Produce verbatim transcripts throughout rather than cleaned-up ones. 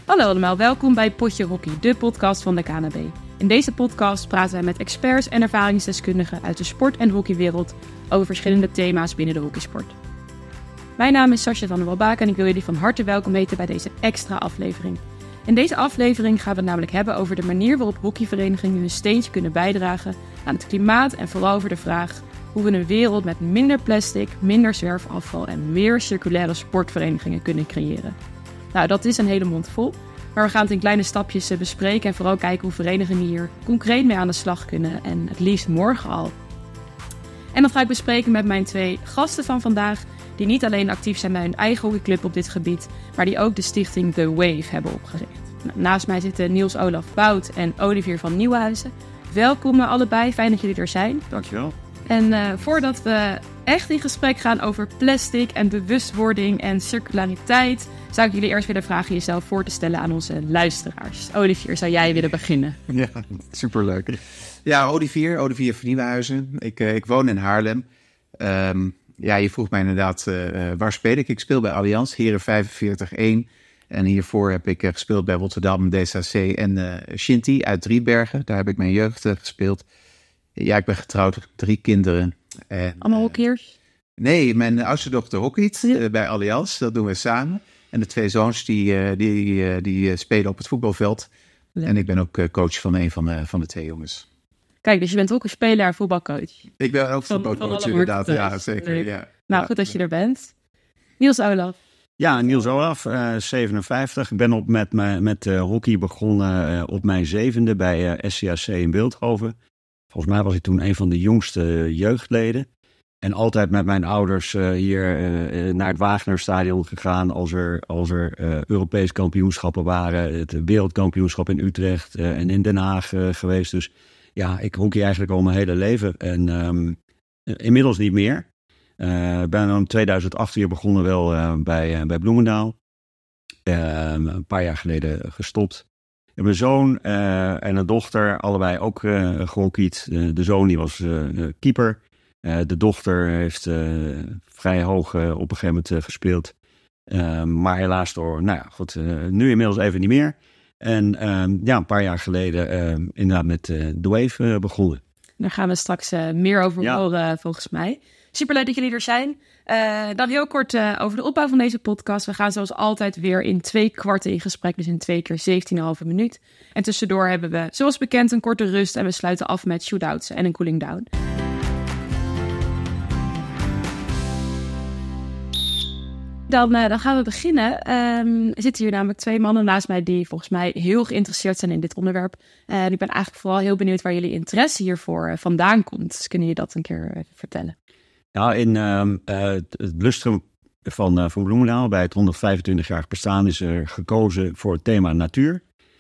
Hallo allemaal, welkom bij Potje Hockey, de podcast van de K N H B. In deze podcast praten wij met experts en ervaringsdeskundigen uit de sport- en hockeywereld over verschillende thema's binnen de hockeysport. Mijn naam is Sascha van der Walbaak en ik wil jullie van harte welkom heten bij deze extra aflevering. In deze aflevering gaan we het namelijk hebben over de manier waarop hockeyverenigingen hun steentje kunnen bijdragen aan het klimaat en vooral over de vraag hoe we een wereld met minder plastic, minder zwerfafval en meer circulaire sportverenigingen kunnen creëren. Nou, dat is een hele mond vol, maar we gaan het in kleine stapjes bespreken en vooral kijken hoe verenigingen hier concreet mee aan de slag kunnen en het liefst morgen al. En dat ga ik bespreken met mijn twee gasten van vandaag, die niet alleen actief zijn bij hun eigen hockeyclub op dit gebied, maar die ook de stichting The Wave hebben opgericht. Nou, naast mij zitten Niels Olaf Bout en Olivier van Nieuwenhuizen. Welkom allebei, fijn dat jullie er zijn. Dankjewel. En uh, voordat we echt in gesprek gaan over plastic en bewustwording en circulariteit, zou ik jullie eerst willen vragen jezelf voor te stellen aan onze luisteraars. Olivier, zou jij willen beginnen? Ja, superleuk. Ja, Olivier, Olivier van Nieuwenhuizen. Ik, uh, ik woon in Haarlem. Um, ja, je vroeg mij inderdaad, uh, waar speel ik? Ik speel bij Allianz, Heren vijfenveertig één. En hiervoor heb ik uh, gespeeld bij Rotterdam, D S H C en uh, Shinty uit Driebergen. Daar heb ik mijn jeugd uh, gespeeld. Ja, ik ben getrouwd, drie kinderen. En, Allemaal hockeyers? Uh, nee, mijn oudste dochter hockeyt ja. uh, bij Allianz. Dat doen we samen. En de twee zoons die, uh, die, uh, die uh, spelen op het voetbalveld. Ja. En ik ben ook uh, coach van een van, uh, van de twee jongens. Kijk, dus je bent ook een speler en voetbalcoach. Ik ben ook voetbalcoach inderdaad, ja zeker. Ja. Nou, ja. goed dat je er bent. Niels Olaf. Ja, Niels Olaf, uh, zevenenvijftig. Ik ben op met, met uh, hockey begonnen uh, op mijn zevende bij uh, S C H C in Bilthoven. Volgens mij was ik toen een van de jongste jeugdleden. En altijd met mijn ouders uh, hier uh, naar het Wagnerstadion gegaan als er, als er uh, Europees kampioenschappen waren. Het wereldkampioenschap in Utrecht uh, en in Den Haag uh, geweest. Dus ja, ik hockey eigenlijk al mijn hele leven. En um, inmiddels niet meer. Ik uh, ben in tweeduizend acht weer begonnen wel uh, bij, uh, bij Bloemendaal. Uh, een paar jaar geleden gestopt. Ik heb een zoon uh, en een dochter, allebei ook uh, gehockeyd. Uh, de zoon die was uh, keeper. Uh, de dochter heeft uh, vrij hoog uh, op een gegeven moment uh, gespeeld. Uh, maar helaas door, nou ja, goed, uh, nu inmiddels even niet meer. En uh, ja, een paar jaar geleden uh, inderdaad met uh, The Wave uh, begonnen. Daar gaan we straks uh, meer over ja. horen, volgens mij. Superleuk dat jullie er zijn. Uh, dan heel kort uh, over de opbouw van deze podcast. We gaan zoals altijd weer in twee kwarten in gesprek, dus in twee keer zeventien komma vijf minuut. En tussendoor hebben we, zoals bekend, een korte rust en we sluiten af met shootouts en een cooling down. Dan, uh, dan gaan we beginnen. Um, er zitten hier namelijk twee mannen naast mij die volgens mij heel geïnteresseerd zijn in dit onderwerp. Uh, ik ben eigenlijk vooral heel benieuwd waar jullie interesse hiervoor uh, vandaan komt. Dus kunnen jullie dat een keer uh, vertellen? Ja, in uh, uh, het lustrum van, uh, van Bloemendaal, bij het honderdvijfentwintig-jarig bestaan, is er gekozen voor het thema natuur.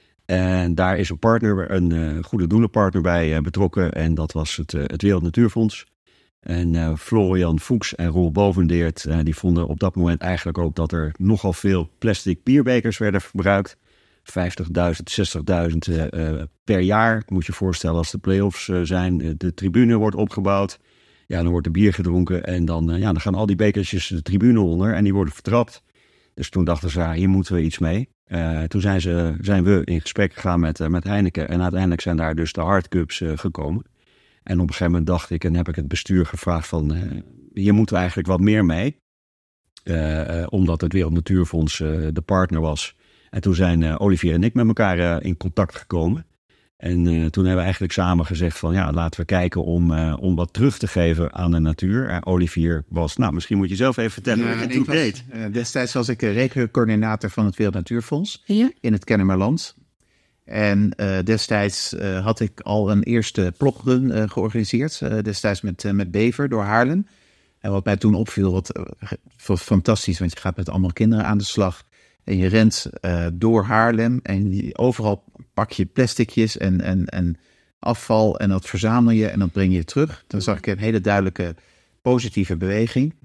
En daar is een partner, een uh, goede doelenpartner bij uh, betrokken. En dat was het, uh, het Wereld Natuurfonds. En uh, Florian Fuchs en Roel Bovendeert, uh, die vonden op dat moment eigenlijk ook dat er nogal veel plastic bierbekers werden verbruikt. vijftigduizend, zestigduizend uh, uh, per jaar. Moet je je voorstellen als de play-offs uh, zijn, de tribune wordt opgebouwd. Ja, dan wordt er bier gedronken en dan, uh, ja, dan gaan al die bekertjes de tribune onder en die worden vertrapt. Dus toen dachten ze, ja, hier moeten we iets mee. Uh, toen zijn, ze, zijn we in gesprek gegaan met, uh, met Heineken en uiteindelijk zijn daar dus de hardcups uh, gekomen. En op een gegeven moment dacht ik en heb ik het bestuur gevraagd van, uh, hier moeten we eigenlijk wat meer mee. Uh, uh, omdat het Wereld Natuurfonds uh, de partner was. En toen zijn uh, Olivier en ik met elkaar uh, in contact gekomen. En uh, toen hebben we eigenlijk samen gezegd van ja, laten we kijken om, uh, om wat terug te geven aan de natuur. Uh, Olivier was, nou misschien moet je zelf even vertellen ja, wat je toen was, deed. Uh, destijds was ik uh, regiocoördinator van het Wereld Natuurfonds ja. in het Kennemerland. En uh, destijds uh, had ik al een eerste plogrun uh, georganiseerd. Uh, destijds met, uh, met Bever door Haarlem. En wat mij toen opviel, wat uh, fantastisch, want je gaat met allemaal kinderen aan de slag. En je rent uh, door Haarlem en die, overal pak je plasticjes en, en, en afval en dat verzamel je en dat breng je terug. Dan zag ik een hele duidelijke positieve beweging.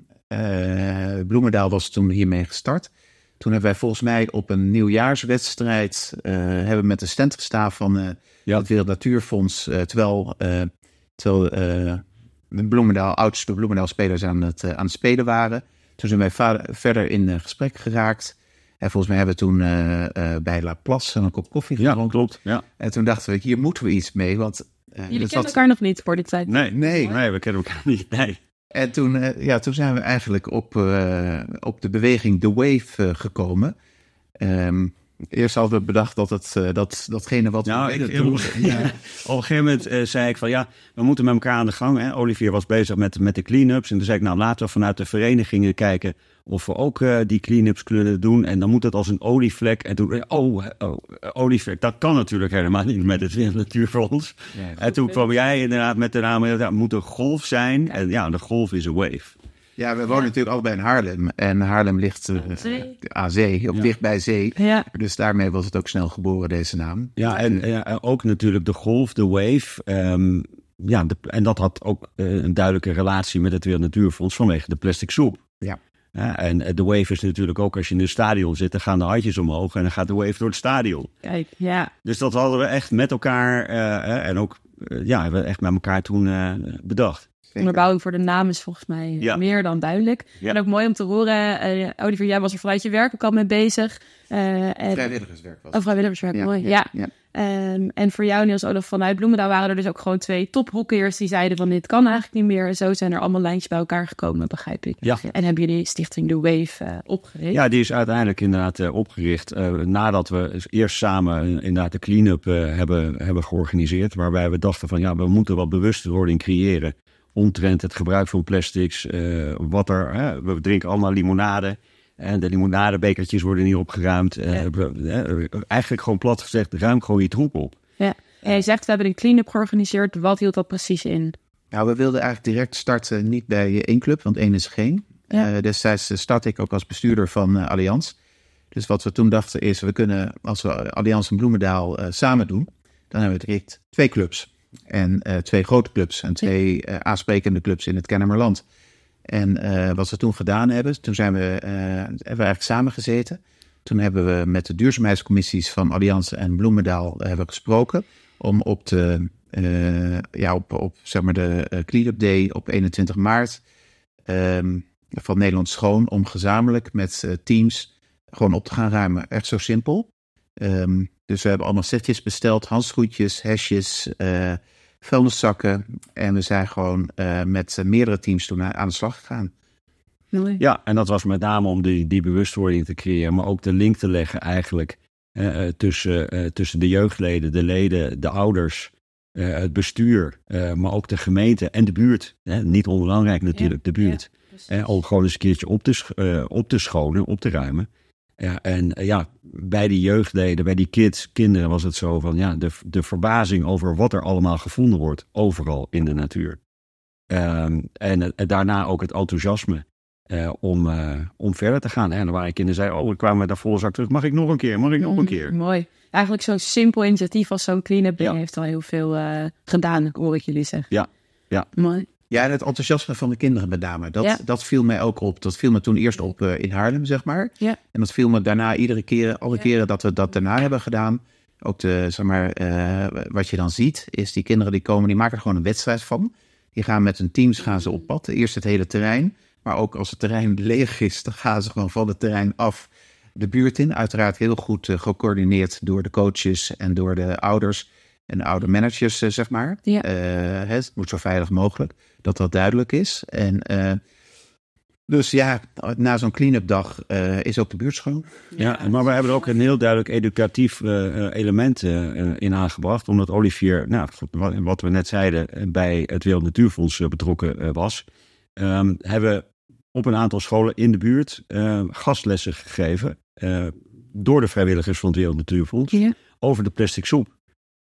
Uh, Bloemendaal was toen hiermee gstart. Toen hebben wij volgens mij op een nieuwjaarswedstrijd uh, hebben met de stand gestaan van uh, ja. het Wereld Natuurfonds. Uh, terwijl uh, terwijl uh, de Bloemendaal, oudste Bloemendaal spelers aan het, uh, aan het spelen waren. Toen zijn wij va- verder in uh, gesprek geraakt. En volgens mij hebben we toen uh, uh, bij La Place een kop koffie gedronken. Ja, klopt. Ja. En toen dachten we, hier moeten we iets mee. Want, uh, Jullie kennen dat... elkaar nog niet voor dit tijd? Nee, nee, nee, we kennen elkaar niet. Nee. En toen, uh, ja, toen zijn we eigenlijk op, uh, op de beweging The Wave uh, gekomen. Um, Eerst hadden we bedacht dat het uh, dat, datgene wat nou, we ik, doen. Ja. Op een gegeven moment uh, zei ik van ja, we moeten met elkaar aan de gang. Hè. Olivier was bezig met, met de clean-ups. En toen zei ik nou laten we vanuit de verenigingen kijken of we ook uh, die clean-ups kunnen doen. En dan moet het als een olievlek. En toen, oh, oh olievlek, dat kan natuurlijk helemaal niet met het Wereld Natuurfonds. Ja, en toen kwam jij inderdaad met de naam, het moet een golf zijn. Ja. En ja, de golf is een wave. Ja, we wonen ja. natuurlijk allebei in Haarlem. En Haarlem ligt uh, zee. aan zee, of ja. dicht bij zee. Ja. Dus daarmee was het ook snel geboren, deze naam. Ja, en ja, ook natuurlijk de golf, de wave. Um, ja, de, en dat had ook uh, een duidelijke relatie met het Wereld Natuurfonds vanwege de plastic soep. Ja. Ja, en uh, de wave is natuurlijk ook, als je in het stadion zit, dan gaan de handjes omhoog en dan gaat de wave door het stadion. Kijk, ja. Dus dat hadden we echt met elkaar uh, en ook, uh, ja, hebben we echt met elkaar toen uh, bedacht. De onderbouwing voor de naam is volgens mij ja. meer dan duidelijk. Ja. En ook mooi om te horen, uh, Olivier, jij was er vanuit je werk ook al mee bezig. Uh, en... Vrijwilligerswerk was het. Oh, vrijwilligerswerk, ja, mooi. Ja, ja. ja. Um, en voor jou, Niels Olof vanuit Bloemendaal, waren er dus ook gewoon twee tophockeyers die zeiden van dit kan eigenlijk niet meer. En zo zijn er allemaal lijntjes bij elkaar gekomen, begrijp ik. Ja. En hebben jullie stichting The Wave uh, opgericht? Ja, die is uiteindelijk inderdaad uh, opgericht uh, nadat we eerst samen uh, inderdaad de clean-up uh, hebben, hebben georganiseerd. Waarbij we dachten van ja, we moeten wat bewustwording creëren omtrent het gebruik van plastics. Uh, wat er, hè, we drinken allemaal limonade. En de limonadebekertjes worden niet opgeruimd. Uh, ja. uh, eigenlijk gewoon plat gezegd, ruim gewoon je troep op. Ja. En je zegt, we hebben een clean-up georganiseerd. Wat hield dat precies in? Nou, we wilden eigenlijk direct starten niet bij één club, want één is geen. Ja. Uh, destijds startte ik ook als bestuurder van uh, Allianz. Dus wat we toen dachten is, we kunnen, als we Allianz en Bloemendaal uh, samen doen, dan hebben we direct twee clubs. En uh, twee grote clubs en twee uh, aansprekende clubs in het Kennemerland. En uh, wat we toen gedaan hebben, toen zijn we, uh, hebben we eigenlijk samengezeten. Toen hebben we met de duurzaamheidscommissies van Allianz en Bloemendaal uh, hebben gesproken om op de, uh, ja, op, op zeg maar de uh, Clean-up Day op eenentwintig maart um, van Nederland Schoon, om gezamenlijk met uh, teams gewoon op te gaan ruimen. Echt zo simpel. Um, dus we hebben allemaal setjes besteld, handschoentjes, hesjes, uh, vuilniszakken. En we zijn gewoon uh, met uh, meerdere teams toen aan de slag gegaan. Nee. Ja, en dat was met name om die, die bewustwording te creëren, maar ook de link te leggen eigenlijk uh, tussen, uh, tussen de jeugdleden, de leden, de ouders, uh, het bestuur, uh, maar ook de gemeente en de buurt. Uh, niet onbelangrijk natuurlijk, ja, de buurt. Ja, uh, om gewoon eens een keertje op te, sch- uh, op te schonen, op te ruimen. Ja, en uh, ja, bij die jeugdleden, bij die kids, kinderen was het zo van ja, de, de verbazing over wat er allemaal gevonden wordt, overal in de natuur. Um, en uh, daarna ook het enthousiasme uh, om, uh, om verder te gaan. En er waren kinderen die zeiden, oh, ik kwam met een volle zak terug, mag ik nog een keer, mag ik nog een keer? Mm, mooi. Eigenlijk zo'n simpel initiatief als zo'n clean-up ding ja. heeft al heel veel uh, gedaan, hoor ik jullie zeggen. Ja, ja. Mooi. Ja, en het enthousiasme van de kinderen met name. Dat, ja. dat viel mij ook op. Dat viel me toen eerst op uh, in Haarlem, zeg maar. Ja. En dat viel me daarna iedere keer, alle ja. keren dat we dat daarna hebben gedaan. Ook de, zeg maar, uh, wat je dan ziet, is die kinderen die komen, die maken er gewoon een wedstrijd van. Die gaan met hun teams gaan ze op pad. Eerst het hele terrein. Maar ook als het terrein leeg is, dan gaan ze gewoon van het terrein af de buurt in. Uiteraard heel goed uh, gecoördineerd door de coaches en door de ouders en de oude managers, uh, zeg maar. Ja. Uh, het moet zo veilig mogelijk, dat dat duidelijk is. En uh, dus ja, na zo'n clean-up dag uh, is ook de buurt schoon. Ja, maar we hebben er ook een heel duidelijk educatief uh, element uh, in aangebracht. Omdat Olivier, nou, wat we net zeiden, bij het Wereld Natuurfonds uh, betrokken uh, was. Um, hebben we op een aantal scholen in de buurt uh, gastlessen gegeven. Uh, door de vrijwilligers van het Wereld Natuurfonds. Ja. Over de plastic soep.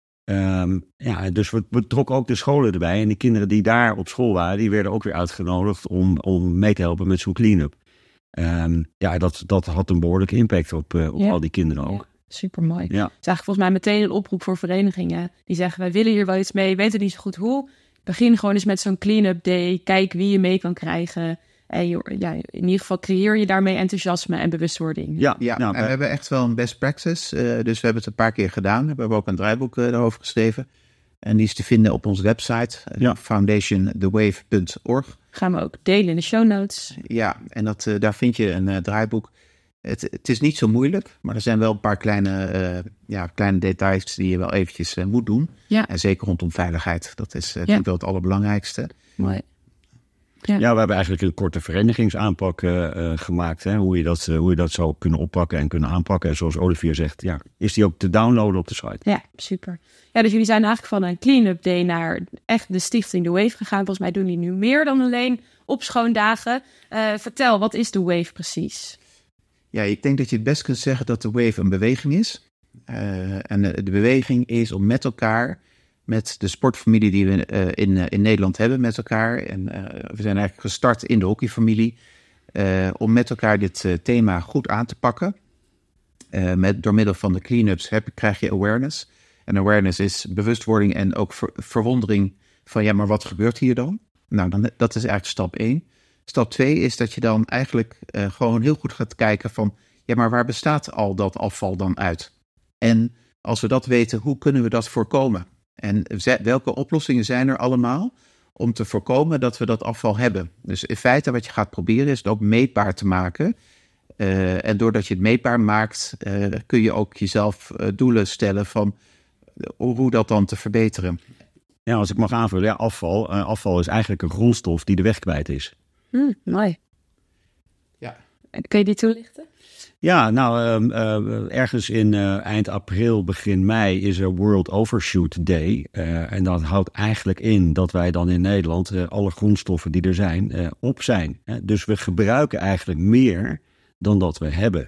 Um, ja, dus we, we trokken ook de scholen erbij. En de kinderen die daar op school waren, die werden ook weer uitgenodigd om, om mee te helpen met zo'n clean-up. Um, ja, dat, dat had een behoorlijke impact op, uh, op ja. al die kinderen ook. Ja, supermooi. Ja. Het is eigenlijk volgens mij meteen een oproep voor verenigingen. Die zeggen, wij willen hier wel iets mee, weten niet zo goed hoe. Begin gewoon eens met zo'n clean-up day. Kijk wie je mee kan krijgen. En je, ja, in ieder geval creëer je daarmee enthousiasme en bewustwording. Ja, ja nou, en we hebben echt wel een best practice. Uh, dus we hebben het een paar keer gedaan. We hebben ook een draaiboek uh, daarover geschreven. En die is te vinden op onze website, uh, ja. foundation the wave punt org. Gaan we ook delen in de show notes. Ja, en dat, uh, daar vind je een uh, draaiboek. Het, het is niet zo moeilijk, maar er zijn wel een paar kleine, uh, ja, kleine details die je wel eventjes uh, moet doen. Ja. En zeker rondom veiligheid. Dat is uh, ja. natuurlijk wel het allerbelangrijkste. Mooi. Ja. ja, we hebben eigenlijk een korte verenigingsaanpak uh, uh, gemaakt. Hè? Hoe, je dat, uh, hoe je dat zou kunnen oppakken en kunnen aanpakken. En zoals Olivier zegt, ja, is die ook te downloaden op de site. Ja, super. Ja, dus jullie zijn eigenlijk van een clean-up day naar echt de stichting The Wave gegaan. Volgens mij doen die nu meer dan alleen opschoondagen. Uh, vertel, wat is The Wave precies? Ja, ik denk dat je het best kunt zeggen dat The Wave een beweging is. Uh, en de, de beweging is om met elkaar, met de sportfamilie die we uh, in, uh, in Nederland hebben met elkaar. En uh, we zijn eigenlijk gestart in de hockeyfamilie. Uh, om met elkaar dit uh, thema goed aan te pakken. Uh, met, door middel van de clean-ups heb, krijg je awareness. En awareness is bewustwording en ook ver, verwondering van ja, maar wat gebeurt hier dan? Nou, dan, dat is eigenlijk stap één. Stap twee is dat je dan eigenlijk uh, gewoon heel goed gaat kijken van ja, maar waar bestaat al dat afval dan uit? En als we dat weten, hoe kunnen we dat voorkomen? En welke oplossingen zijn er allemaal om te voorkomen dat we dat afval hebben? Dus in feite wat je gaat proberen is het ook meetbaar te maken. Uh, en doordat je het meetbaar maakt, uh, kun je ook jezelf uh, doelen stellen van uh, hoe dat dan te verbeteren. Ja, als ik mag aanvullen, ja, afval, uh, afval is eigenlijk een grondstof die de weg kwijt is. Hmm, mooi. Ja. Kun je die toelichten? Ja, nou, uh, uh, ergens in uh, eind april, begin mei is er World Overshoot Day. Uh, en dat houdt eigenlijk in dat wij dan in Nederland uh, alle grondstoffen die er zijn uh, op zijn. Hè? Dus we gebruiken eigenlijk meer dan dat we hebben.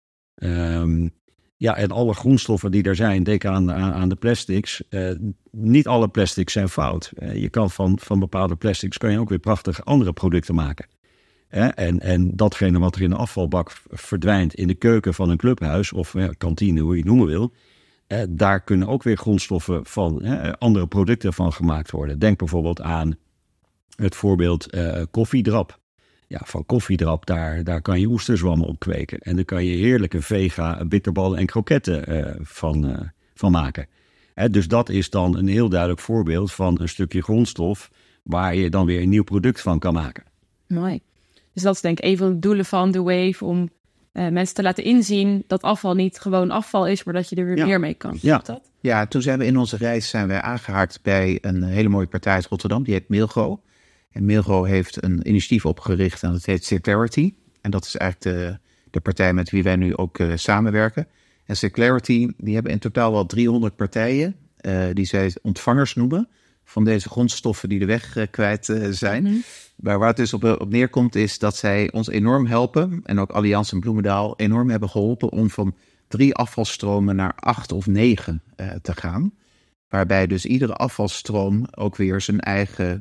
Um, ja, en alle grondstoffen die er zijn, denk aan, aan, aan de plastics. Uh, niet alle plastics zijn fout. Uh, je kan van, van bepaalde plastics kan je ook weer prachtige andere producten maken. Hè? En, en datgene wat er in de afvalbak verdwijnt in de keuken van een clubhuis of eh, kantine, hoe je het noemen wil. Eh, daar kunnen ook weer grondstoffen van eh, andere producten van gemaakt worden. Denk bijvoorbeeld aan het voorbeeld eh, koffiedrap. Ja, van koffiedrap, daar, daar kan je oesterzwammen op kweken. En dan kan je heerlijke vega bitterballen en kroketten eh, van, uh, van maken. Eh, dus dat is dan een heel duidelijk voorbeeld van een stukje grondstof waar je dan weer een nieuw product van kan maken. Mooi. Dus dat is denk ik een van de doelen van The Wave, om uh, mensen te laten inzien dat afval niet gewoon afval is, maar dat je er weer ja. meer mee kan. Ja. Dat? ja, toen zijn we in onze reis zijn we aangehaakt bij een hele mooie partij uit Rotterdam, die heet Meelgo. En Meelgo heeft een initiatief opgericht en dat heet Circularity. En dat is eigenlijk de, de partij met wie wij nu ook uh, samenwerken. En Circularity, die hebben in totaal wel driehonderd partijen, uh, die zij ontvangers noemen van deze grondstoffen die de weg uh, kwijt uh, zijn. Mm-hmm. Maar waar het dus op, op neerkomt is dat zij ons enorm helpen, en ook Allianz en Bloemendaal enorm hebben geholpen om van drie afvalstromen naar acht of negen uh, te gaan. Waarbij dus iedere afvalstroom ook weer zijn eigen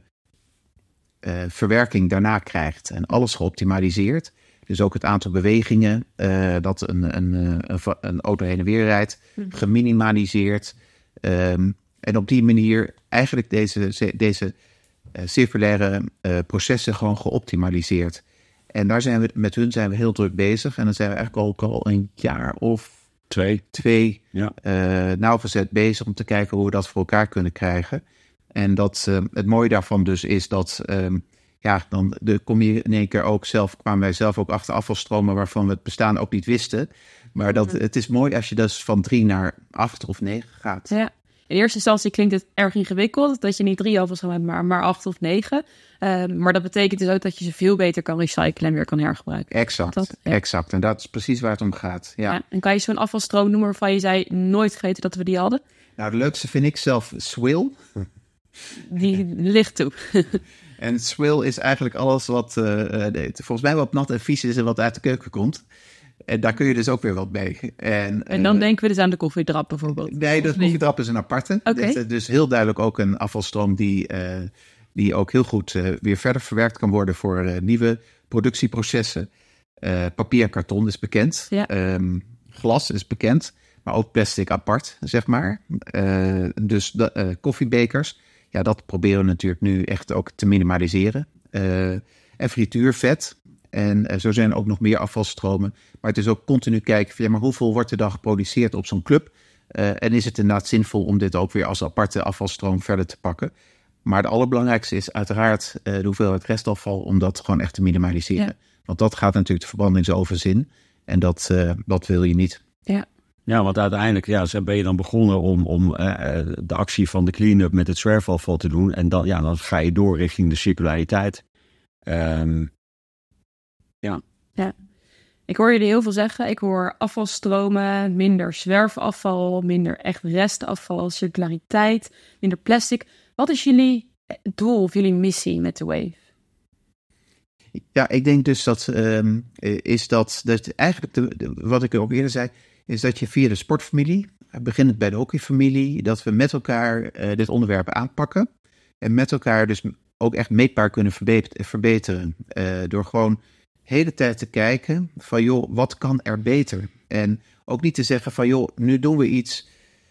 uh, verwerking daarna krijgt. En alles geoptimaliseerd. Dus ook het aantal bewegingen uh, dat een, een, een, een auto heen en weer rijdt, geminimaliseerd. Um, en op die manier eigenlijk deze, deze uh, circulaire uh, processen gewoon geoptimaliseerd. En daar zijn we, met hun zijn we heel druk bezig. En dan zijn we eigenlijk ook al een jaar of twee, twee ja. uh, nauwgezet bezig om te kijken hoe we dat voor elkaar kunnen krijgen. En dat, uh, het mooie daarvan dus is dat, um, ja, dan de, kom je in één keer ook zelf, kwamen wij zelf ook achter afvalstromen waarvan we het bestaan ook niet wisten. Maar dat, mm-hmm. het is mooi als je dus van drie naar acht of negen gaat. Ja. In eerste instantie klinkt het erg ingewikkeld, dat je niet drie afvalstromen hebt, maar, maar acht of negen. Uh, maar dat betekent dus ook dat je ze veel beter kan recyclen en weer kan hergebruiken. Exact, dat, ja. exact. En dat is precies waar het om gaat. Ja. Ja, en kan je zo'n afvalstroom noemen waarvan je zei, nooit vergeten dat we die hadden? Nou, de leukste vind ik zelf Swill. Die ligt toe. En Swill is eigenlijk alles wat, uh, volgens mij wat nat en vies is en wat uit de keuken komt. En daar kun je dus ook weer wat mee. En, en dan uh, denken we dus aan de koffiedrap bijvoorbeeld? Nee, de koffiedrap is een aparte. Okay. Dit, dus heel duidelijk ook een afvalstroom die, uh, die ook heel goed uh, weer verder verwerkt kan worden voor uh, nieuwe productieprocessen. Uh, papier en karton is bekend. Ja. Um, glas is bekend. Maar ook plastic apart, zeg maar. Uh, dus de, uh, koffiebekers. Ja, dat proberen we natuurlijk nu echt ook te minimaliseren. Uh, en frituurvet. En uh, zo zijn er ook nog meer afvalstromen. Maar het is ook continu kijken van, ja, maar hoeveel wordt er dan geproduceerd op zo'n club? Uh, en is het inderdaad zinvol om dit ook weer als aparte afvalstroom verder te pakken? Maar het allerbelangrijkste is uiteraard uh, de hoeveelheid restafval om dat gewoon echt te minimaliseren. Ja. Want dat gaat natuurlijk de verbrandingsoven in. En dat, uh, dat wil je niet. Ja. Ja, want uiteindelijk ja, ben je dan begonnen om, om uh, de actie van de clean-up met het zwerfafval te doen. En dan, ja, dan ga je door richting de circulariteit. Um, ja. Ja. Ik hoor jullie heel veel zeggen. Ik hoor afvalstromen, minder zwerfafval, minder echt restafval, circulariteit, minder plastic. Wat is jullie doel of jullie missie met de Wave? Ja, ik denk dus dat um, is dat, dat eigenlijk de, de, wat ik ook eerder zei, is dat je via de sportfamilie, beginnend bij de hockeyfamilie, dat we met elkaar uh, dit onderwerp aanpakken en met elkaar dus ook echt meetbaar kunnen verbeteren. Uh, door gewoon de hele tijd te kijken van joh, wat kan er beter? En ook niet te zeggen van joh, nu doen we iets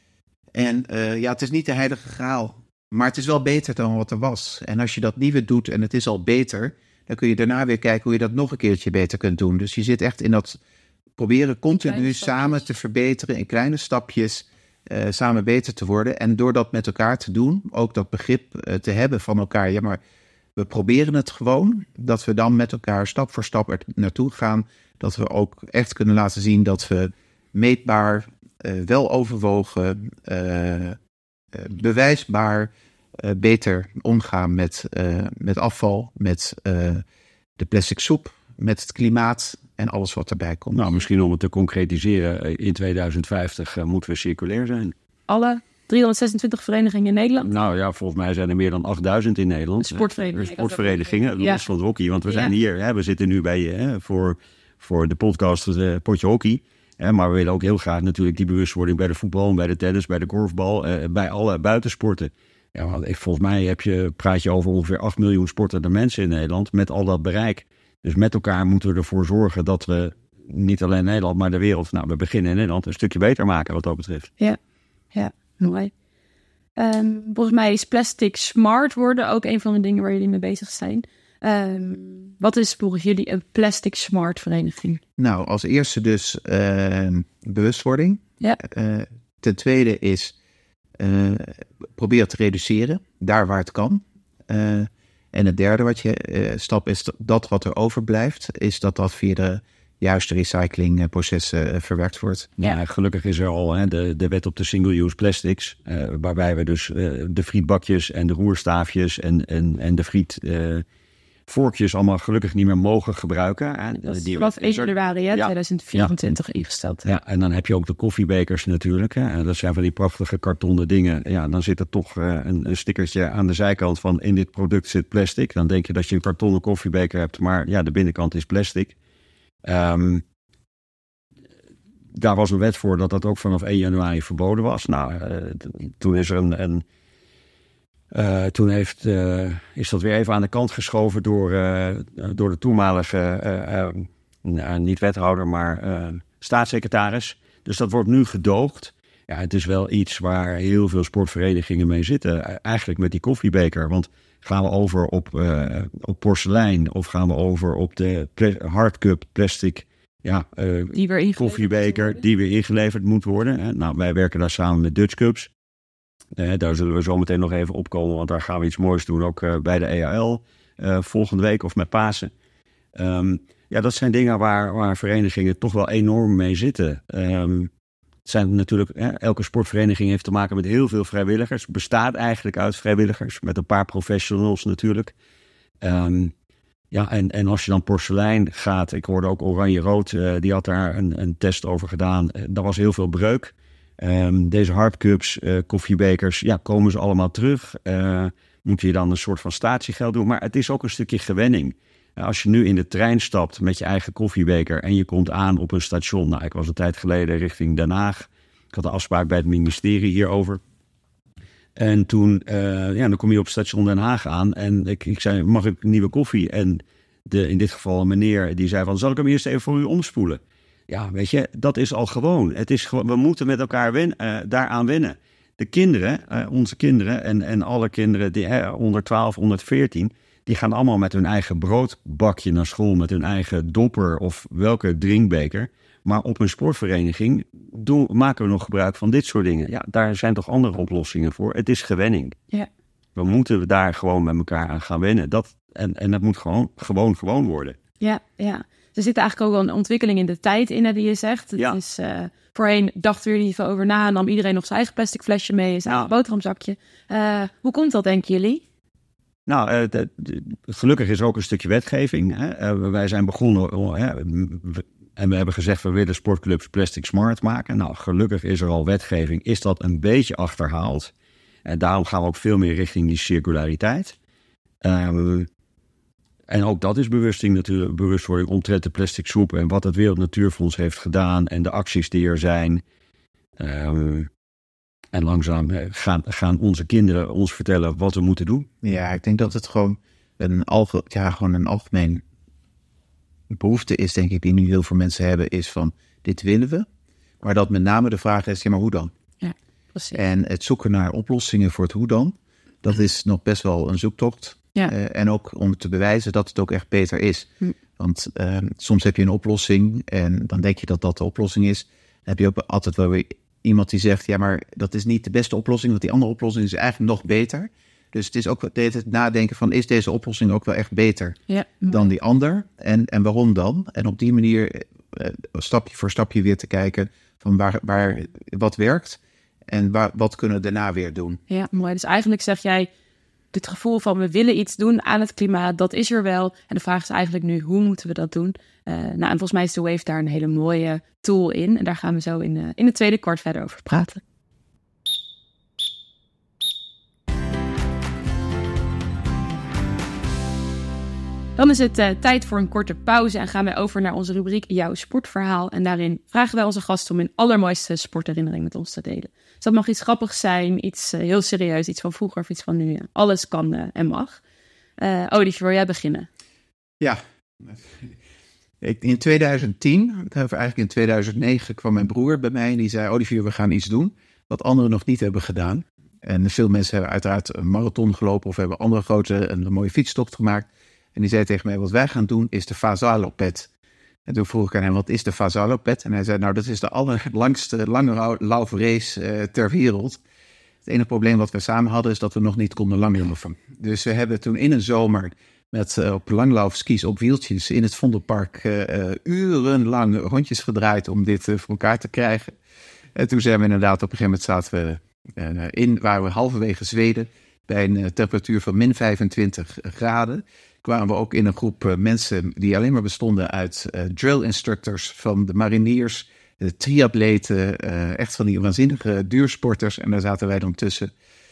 en uh, ja, het is niet de heilige graal, maar het is wel beter dan wat er was. En als je dat nieuwe doet en het is al beter, dan kun je daarna weer kijken hoe je dat nog een keertje beter kunt doen. Dus je zit echt in dat proberen continu samen te verbeteren in kleine stapjes, uh, samen beter te worden. En door dat met elkaar te doen, ook dat begrip uh, te hebben van elkaar. Ja, maar we proberen het gewoon, dat we dan met elkaar stap voor stap er naartoe gaan. Dat we ook echt kunnen laten zien dat we meetbaar, uh, wel overwogen, uh, uh, bewijsbaar, uh, beter omgaan met, uh, met afval, met uh, de plastic soep, met het klimaat en alles wat erbij komt. Nou, misschien om het te concretiseren, in tweeduizend vijftig uh, moeten we circulair zijn. Alle driehonderdzesentwintig verenigingen in Nederland? Nou ja, volgens mij zijn er meer dan achtduizend in Nederland. Sportverenigingen. Sportverenigingen, ja. los van het hockey. Want we zijn ja. hier, hè, we zitten nu bij hè, voor, voor de podcast uh, Potje Hockey. Hè, maar we willen ook heel graag natuurlijk die bewustwording bij de voetbal, bij de tennis, bij de korfbal, uh, bij alle buitensporten. Ja, want ik, volgens mij heb je, praat je over ongeveer acht miljoen sportende mensen in Nederland met al dat bereik. Dus met elkaar moeten we ervoor zorgen dat we niet alleen Nederland, maar de wereld, nou we beginnen in Nederland, een stukje beter maken wat dat betreft. Ja, ja, mooi. Um, volgens mij is plastic smart worden ook een van de dingen waar jullie mee bezig zijn. Um, wat is volgens jullie een plastic smart vereniging? Nou, als eerste dus uh, bewustwording. Ja. Uh, ten tweede is uh, probeer te reduceren, daar waar het kan. Uh, en het derde wat je uh, stap is dat wat er overblijft, is dat dat via de juiste recyclingprocessen uh, verwerkt wordt. Ja, ja, gelukkig is er al hè, de, de wet op de single-use plastics, uh, waarbij we dus uh, de frietbakjes en de roerstaafjes en, en, en de friet uh, vorkjes allemaal gelukkig niet meer mogen gebruiken. Hè. Dat is Die, vanaf één januari ja, tweeduizend vierentwintig ja. ingesteld. Ja, en dan heb je ook de koffiebekers natuurlijk. Hè. En dat zijn van die prachtige kartonnen dingen. Ja, dan zit er toch uh, een, een stickertje aan de zijkant van in dit product zit plastic. Dan denk je dat je een kartonnen koffiebeker hebt, maar ja, de binnenkant is plastic. Um, daar was een wet voor dat dat ook vanaf één januari verboden was. Nou, uh, toen is er een... een Uh, toen heeft, uh, is dat weer even aan de kant geschoven door, uh, door de toenmalige, uh, uh, uh, niet wethouder, maar uh, staatssecretaris. Dus dat wordt nu gedoogd. Ja, het is wel iets waar heel veel sportverenigingen mee zitten. Eigenlijk met die koffiebeker. Want gaan we over op, uh, op porselein of gaan we over op de ple- hardcup plastic ja, uh, die weer koffiebeker die weer ingeleverd moet worden. Hè? Nou, wij werken daar samen met Dutch Cups. Uh, daar zullen we zo meteen nog even opkomen, want daar gaan we iets moois doen, ook uh, bij de E A L uh, volgende week of met Pasen. Um, ja, dat zijn dingen waar, waar verenigingen toch wel enorm mee zitten. Um, het zijn natuurlijk, hè, elke sportvereniging heeft te maken met heel veel vrijwilligers. Bestaat eigenlijk uit vrijwilligers, met een paar professionals natuurlijk. Um, ja, en, en als je dan porselein gaat, ik hoorde ook Oranje-Rood, uh, die had daar een, een test over gedaan. Uh, daar was heel veel breuk. Um, deze hardcups, uh, koffiebekers, ja, komen ze allemaal terug. Uh, moet je dan een soort van statiegeld doen. Maar het is ook een stukje gewenning. Uh, als je nu in de trein stapt met je eigen koffiebeker en je komt aan op een station. Nou, ik was een tijd geleden richting Den Haag. Ik had een afspraak bij het ministerie hierover. En toen, uh, ja, dan kom je op station Den Haag aan en ik, ik zei, mag ik nieuwe koffie? En de, in dit geval een meneer die zei van, zal ik hem eerst even voor u omspoelen? Ja, weet je, dat is al gewoon. Het is gewoon, we moeten met elkaar wen, uh, daaraan wennen. De kinderen, uh, onze kinderen en, en alle kinderen die uh, onder twaalf, onder veertien... die gaan allemaal met hun eigen broodbakje naar school, met hun eigen dopper of welke drinkbeker. Maar op een sportvereniging doen, maken we nog gebruik van dit soort dingen. Ja, daar zijn toch andere oplossingen voor. Het is gewenning. Ja. We moeten daar gewoon met elkaar aan gaan wennen. Dat, en, en dat moet gewoon, gewoon, gewoon worden. Ja, ja. er zit eigenlijk ook wel een ontwikkeling in de tijd in, hè, die je zegt. Het ja. is, uh, voorheen dachten we er niet veel over na en nam iedereen nog zijn eigen plastic flesje mee, zijn eigen ja. boterhamzakje. Uh, hoe komt dat, denken jullie? Nou, uh, de, de, gelukkig is er ook een stukje wetgeving. Hè? Uh, wij zijn begonnen uh, we, en we hebben gezegd we willen sportclubs plastic smart maken. Nou, gelukkig is er al wetgeving. Is dat een beetje achterhaald? En daarom gaan we ook veel meer richting die circulariteit. Uh, en ook dat is bewusting natuurlijk, bewustwording omtrent de plastic soep en wat het Wereld Natuurfonds heeft gedaan en de acties die er zijn. Uh, En langzaam gaan, gaan onze kinderen ons vertellen wat we moeten doen. Ja, ik denk dat het gewoon een, alge, ja, gewoon een algemeen behoefte is, denk ik, die nu heel veel mensen hebben, is van, dit willen we. Maar dat met name de vraag is, ja, maar hoe dan? Ja, precies. En het zoeken naar oplossingen voor het hoe dan, dat is nog best wel een zoektocht. Ja. Uh, en ook om te bewijzen dat het ook echt beter is. Hm. Want uh, soms heb je een oplossing en dan denk je dat dat de oplossing is. Dan heb je ook altijd wel weer iemand die zegt, ja, maar dat is niet de beste oplossing, want die andere oplossing is eigenlijk nog beter. Dus het is ook het nadenken van, is deze oplossing ook wel echt beter ja, dan die ander? En, en waarom dan? En op die manier uh, stapje voor stapje weer te kijken van waar, waar wat werkt en waar, wat kunnen we daarna weer doen. Ja, mooi. Dus eigenlijk zeg jij, het gevoel van we willen iets doen aan het klimaat, dat is er wel. En de vraag is eigenlijk nu, hoe moeten we dat doen? Uh, nou, en volgens mij is de Wave daar een hele mooie tool in. En daar gaan we zo in, uh, in het tweede kwart verder over praten. Dan is het uh, tijd voor een korte pauze en gaan wij over naar onze rubriek Jouw Sportverhaal. En daarin vragen wij onze gasten om hun allermooiste sportherinnering met ons te delen. Dus dat mag iets grappigs zijn, iets uh, heel serieus, iets van vroeger of iets van nu. Ja. Alles kan uh, en mag. Uh, Olivier, wil jij beginnen? Ja, in twintig tien, of eigenlijk in tweeduizend negen, kwam mijn broer bij mij en die zei, Olivier, we gaan iets doen wat anderen nog niet hebben gedaan. En veel mensen hebben uiteraard een marathon gelopen of hebben andere grote, een mooie fietstocht gemaakt. En die zei tegen mij, wat wij gaan doen is de Fasalopet. En toen vroeg ik aan hem, wat is de Fasalopet? En hij zei, nou, dat is de allerlangste lange laufe race uh, ter wereld. Het enige probleem wat we samen hadden is dat we nog niet konden langlopen. Dus we hebben toen in een zomer met uh, op langlaufskis op wieltjes in het Vondelpark uh, uh, urenlang rondjes gedraaid om dit uh, voor elkaar te krijgen. En toen zijn we inderdaad op een gegeven moment zaten we uh, in, waren we halverwege Zweden bij een uh, temperatuur van min vijfentwintig graden. Kwamen we ook in een groep uh, mensen die alleen maar bestonden uit uh, drill instructors van de mariniers, de triatleten, uh, echt van die waanzinnige duursporters. En daar zaten wij dan tussen.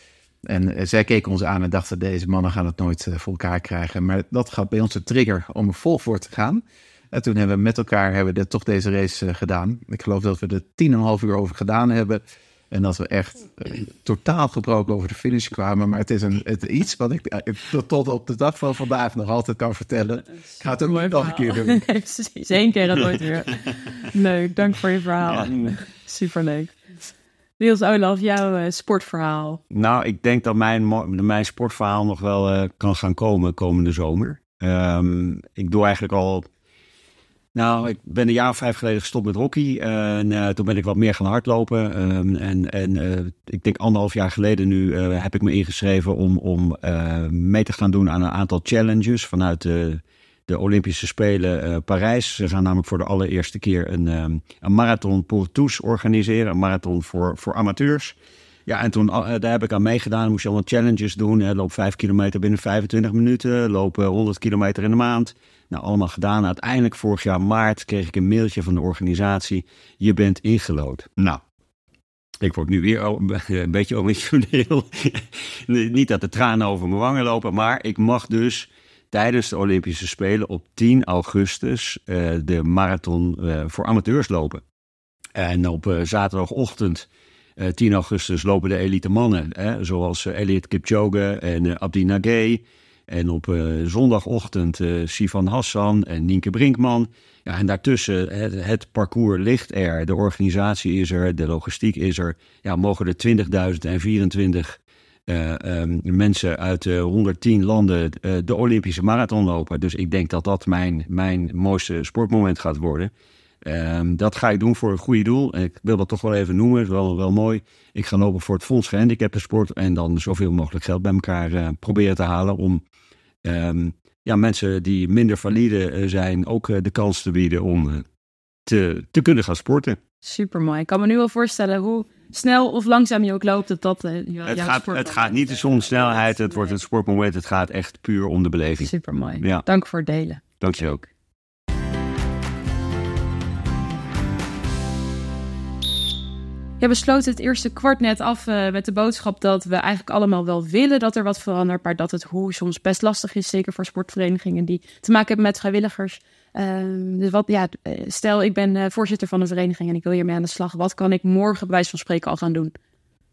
En uh, zij keken ons aan en dachten, deze mannen gaan het nooit uh, voor elkaar krijgen. Maar dat gaat bij ons de trigger om er vol voor te gaan. En toen hebben we met elkaar hebben we de, toch deze race uh, gedaan. Ik geloof dat we er tien en een half uur over gedaan hebben. En dat we echt uh, totaal gebroken over de finish kwamen. Maar het is een, het, iets wat ik uh, tot op de dag van vandaag nog altijd kan vertellen. Ik ga het ook nog verhaal. een keer doen. Nee, precies. Eén keer het nooit weer. Leuk, dank voor je verhaal. Ja. Superleuk. Niels, Olaf, jouw uh, sportverhaal. Nou, ik denk dat mijn, mijn sportverhaal nog wel uh, kan gaan komen komende zomer. Um, ik doe eigenlijk al... Nou, ik ben een jaar of vijf geleden gestopt met hockey. En uh, toen ben ik wat meer gaan hardlopen. Um, en en uh, ik denk anderhalf jaar geleden nu uh, heb ik me ingeschreven om, om uh, mee te gaan doen aan een aantal challenges vanuit de, de Olympische Spelen uh, Parijs. Ze gaan namelijk voor de allereerste keer een, um, een marathon pour tous organiseren. Een marathon voor, voor amateurs. Ja, en toen uh, daar heb ik aan meegedaan. Moest je allemaal challenges doen. Hè. Loop vijf kilometer binnen vijfentwintig minuten. Lopen honderd kilometer in de maand. Nou, allemaal gedaan. Uiteindelijk vorig jaar maart kreeg ik een mailtje van de organisatie. Je bent ingelood. Nou, ik word nu weer een beetje emotioneel. Niet dat de tranen over mijn wangen lopen. Maar ik mag dus tijdens de Olympische Spelen op tien augustus uh, de marathon uh, voor amateurs lopen. En op uh, zaterdagochtend... Uh, tien augustus lopen de elite mannen, hè, zoals uh, Eliud Kipchoge en uh, Abdi Nagay. En op uh, zondagochtend uh, Sivan Hassan en Nienke Brinkman. Ja, en daartussen, het, het parcours ligt er, de organisatie is er, de logistiek is er. Ja, mogen er twintigduizend vierentwintig uh, um, mensen uit uh, honderdtien landen uh, de Olympische marathon lopen. Dus ik denk dat dat mijn, mijn mooiste sportmoment gaat worden. Um, dat ga ik doen voor een goede doel. Ik wil dat toch wel even noemen, het is wel, wel mooi. Ik ga lopen voor het Fonds Gehandicaptensport en dan zoveel mogelijk geld bij elkaar uh, proberen te halen om um, ja, mensen die minder valide uh, zijn ook uh, de kans te bieden om uh, te, te kunnen gaan sporten. Supermooi. Ik kan me nu wel voorstellen hoe snel of langzaam je ook loopt. Dat dat uh, jouw het gaat, sport het gaat niet eens om snelheid, het wordt een sportmoment. Het gaat echt puur om de beleving. Supermooi. Ja. Dank voor het delen. Dank je ook. Je besloot het eerste kwart net af uh, met de boodschap dat we eigenlijk allemaal wel willen dat er wat verandert, maar dat het hoe soms best lastig is, zeker voor sportverenigingen die te maken hebben met vrijwilligers. Uh, dus wat, ja, stel ik ben uh, voorzitter van een vereniging en ik wil hiermee aan de slag. Wat kan ik morgen bij wijze van spreken al gaan doen?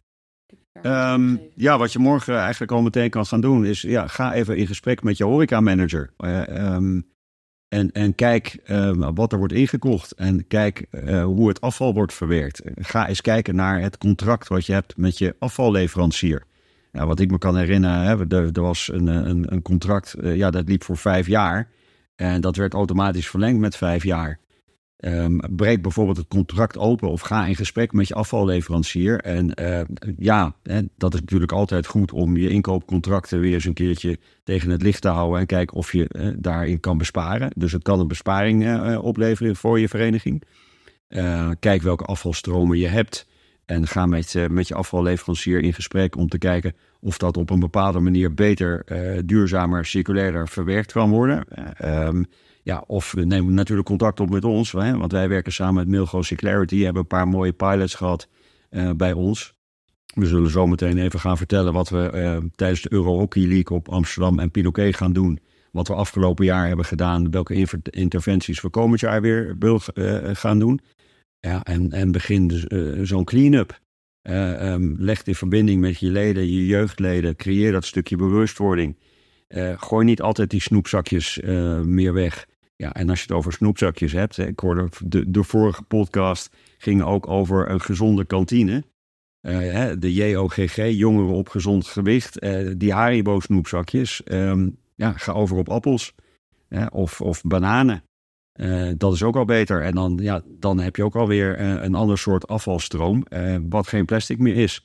Um, ja, wat je morgen eigenlijk al meteen kan gaan doen is, ja, ga even in gesprek met je horecamanager. Uh, um, En, en kijk uh, wat er wordt ingekocht en kijk uh, hoe het afval wordt verwerkt. Ga eens kijken naar het contract wat je hebt met je afvalleverancier. Ja, wat ik me kan herinneren, hè, er, er was een, een, een contract, uh, ja, dat liep voor vijf jaar. En dat werd automatisch verlengd met vijf jaar. Um, breek bijvoorbeeld het contract open of ga in gesprek met je afvalleverancier. En uh, ja, hè, dat is natuurlijk altijd goed om je inkoopcontracten weer eens een keertje tegen het licht te houden en kijken of je uh, daarin kan besparen. Dus het kan een besparing uh, opleveren voor je vereniging. Uh, kijk welke afvalstromen je hebt en ga met, uh, met je afvalleverancier in gesprek om te kijken of dat op een bepaalde manier beter, uh, duurzamer, circulairder verwerkt kan worden. Uh, um, Ja, of neem natuurlijk contact op met ons, hè, want wij werken samen met Milgo Circularity, hebben een paar mooie pilots gehad uh, bij ons. We zullen zo meteen even gaan vertellen wat we uh, tijdens de Euro Hockey League op Amsterdam en Pinoquet gaan doen. Wat we afgelopen jaar hebben gedaan, welke inter- interventies we komend jaar weer uh, gaan doen. Ja, en, en begin dus, uh, zo'n clean-up. Uh, um, leg in verbinding met je leden, je jeugdleden, creëer dat stukje bewustwording. Uh, gooi niet altijd die snoepzakjes uh, meer weg. Ja, en als je het over snoepzakjes hebt, hè, ik hoorde de, de vorige podcast ging ook over een gezonde kantine. Uh, hè, de J O G G, jongeren op gezond gewicht, uh, die Haribo snoepzakjes, um, ja, ga over op appels uh, of, of bananen. Uh, dat is ook al beter. En dan, ja, dan heb je ook alweer uh, een ander soort afvalstroom, uh, wat geen plastic meer is.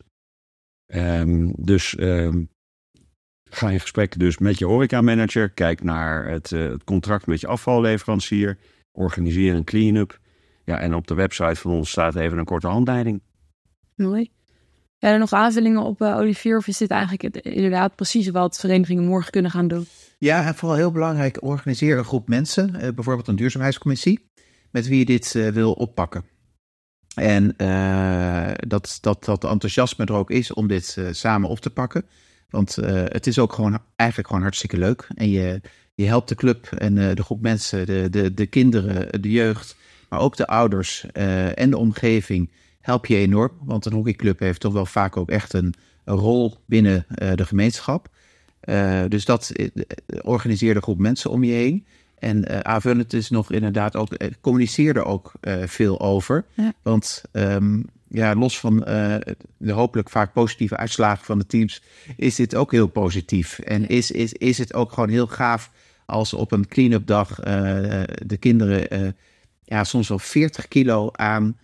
Um, dus... Um, Ga in gesprek dus met je horecamanager. Kijk naar het, uh, het contract met je afvalleverancier. Organiseer een clean-up. Ja, en op de website van ons staat even een korte handleiding. Mooi. Zijn er nog aanvullingen op, uh, Olivier? Of is dit eigenlijk het, inderdaad precies wat verenigingen morgen kunnen gaan doen? Ja, en vooral heel belangrijk, organiseer een groep mensen. Uh, bijvoorbeeld een duurzaamheidscommissie. Met wie je dit uh, wil oppakken. En uh, dat, dat, dat enthousiasme er ook is om dit uh, samen op te pakken. Want uh, het is ook gewoon eigenlijk gewoon hartstikke leuk. En je, je helpt de club en uh, de groep mensen, de, de, de kinderen, de jeugd, maar ook de ouders uh, en de omgeving help je enorm. Want een hockeyclub heeft toch wel vaak ook echt een, een rol binnen uh, de gemeenschap. Uh, dus dat uh, organiseer de groep mensen om je heen. En uh, aanvullend is nog inderdaad ook, uh, communiceer er ook uh, veel over. Ja. Want um, ja, los van uh, de hopelijk vaak positieve uitslagen van de teams, is dit ook heel positief. En is, is, is het ook gewoon heel gaaf als op een clean-up dag uh, de kinderen uh, ja, soms wel veertig kilo aan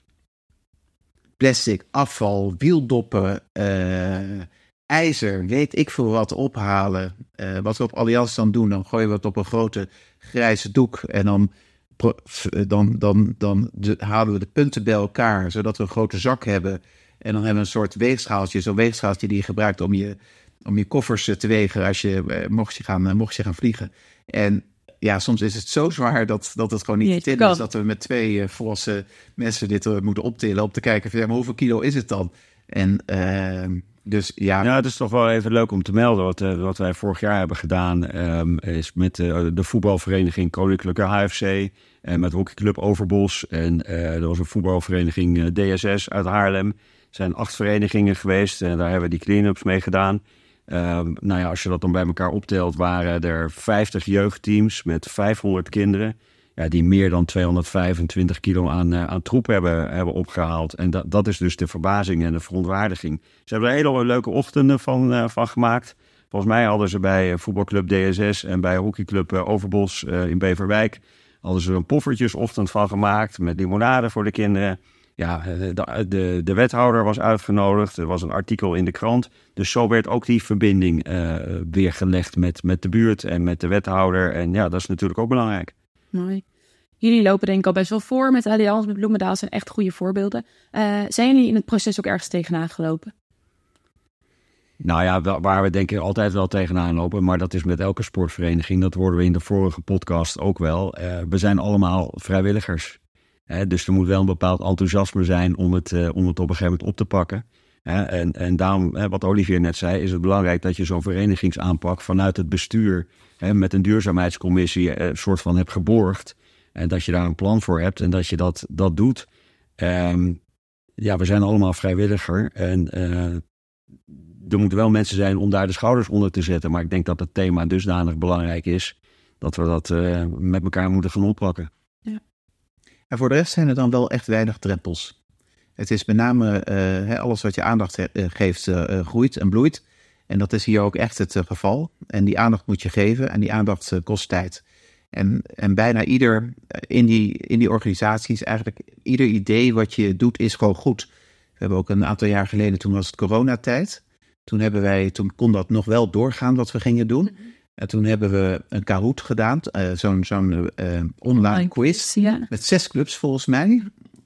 plastic, afval, wieldoppen, uh, ijzer, weet ik veel wat ophalen. Uh, wat we op Allianz dan doen, dan gooien we het op een grote grijze doek en dan, dan, dan, dan de, halen we de punten bij elkaar, zodat we een grote zak hebben. En dan hebben we een soort weegschaaltje, zo'n weegschaaltje die je gebruikt om je, om je koffers te wegen als je, mocht je gaan, mocht je gaan vliegen. En ja, soms is het zo zwaar dat, dat het gewoon niet te tillen is. Dat we met twee uh, volwassen mensen dit uh, moeten optillen om te kijken van, ja, maar hoeveel kilo is het dan? En uh, dus ja. Ja, het is toch wel even leuk om te melden. Wat, uh, wat wij vorig jaar hebben gedaan um, is met uh, de voetbalvereniging Koninklijke H F C en met hockeyclub Overbos. En uh, er was een voetbalvereniging uh, D S S uit Haarlem. Er zijn acht verenigingen geweest en daar hebben we die clean-ups mee gedaan. Um, nou ja, als je dat dan bij elkaar optelt, waren er vijftig jeugdteams met vijfhonderd kinderen. Ja, die meer dan tweehonderdvijfentwintig kilo aan, uh, aan troep hebben, hebben opgehaald. En dat, dat is dus de verbazing en de verontwaardiging. Ze hebben er hele leuke ochtenden van, uh, van gemaakt. Volgens mij hadden ze bij uh, voetbalclub D S S en bij hockeyclub uh, Overbos uh, in Beverwijk hadden ze een poffertjesochtend van gemaakt met limonade voor de kinderen. ja, de, de, de wethouder was uitgenodigd. Er was een artikel in de krant. Dus zo werd ook die verbinding uh, weer gelegd met, met de buurt en met de wethouder. En ja, dat is natuurlijk ook belangrijk. Mooi. Jullie lopen denk ik al best wel voor met de Allianz, met Bloemendaal. Zijn echt goede voorbeelden. Uh, zijn jullie in het proces ook ergens tegenaan gelopen? Nou ja, waar we denk ik altijd wel tegenaan lopen, maar dat is met elke sportvereniging. Dat hoorden we in de vorige podcast ook wel. Uh, we zijn allemaal vrijwilligers. Hè, dus er moet wel een bepaald enthousiasme zijn om het, uh, om het op een gegeven moment op te pakken. Hè, en, en daarom, hè, wat Olivier net zei, is het belangrijk dat je zo'n verenigingsaanpak vanuit het bestuur, hè, met een duurzaamheidscommissie, een soort van hebt geborgd. En dat je daar een plan voor hebt en dat je dat, dat doet. Um, ja, we zijn allemaal vrijwilliger. En uh, er moeten wel mensen zijn om daar de schouders onder te zetten. Maar ik denk dat het thema dusdanig belangrijk is dat we dat uh, met elkaar moeten gaan oppakken. Ja. En voor de rest zijn er dan wel echt weinig drempels. Het is met name uh, alles wat je aandacht he- geeft uh, groeit en bloeit. En dat is hier ook echt het uh, geval. En die aandacht moet je geven en die aandacht uh, kost tijd. En, en bijna ieder in die, in die organisaties, eigenlijk ieder idee wat je doet is gewoon goed. We hebben ook een aantal jaar geleden, toen was het coronatijd. Toen, hebben wij, toen kon dat nog wel doorgaan wat we gingen doen. Mm-hmm. En toen hebben we een Kahoot gedaan, uh, zo'n, zo'n uh, online, online quiz. Ja. Met zes clubs volgens mij.